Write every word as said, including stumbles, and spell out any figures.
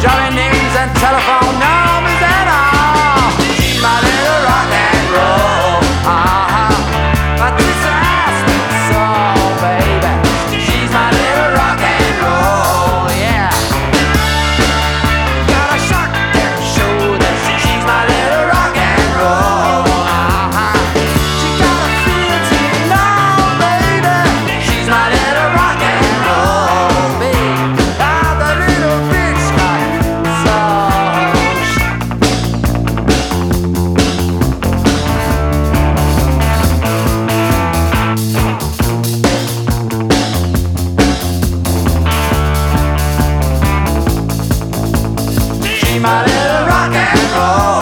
dropping names and telephone numbers and all. She's my little rock and roll. Uh-huh. My twisted ass soul, baby. She's my little rock and roll, yeah. Got a shotgun shoulder. She's my little rock and roll. Uh-huh. She got a feel to know, baby. She's my little rock and roll, baby. Ah, the little bitch got soul. She's my little rock and roll.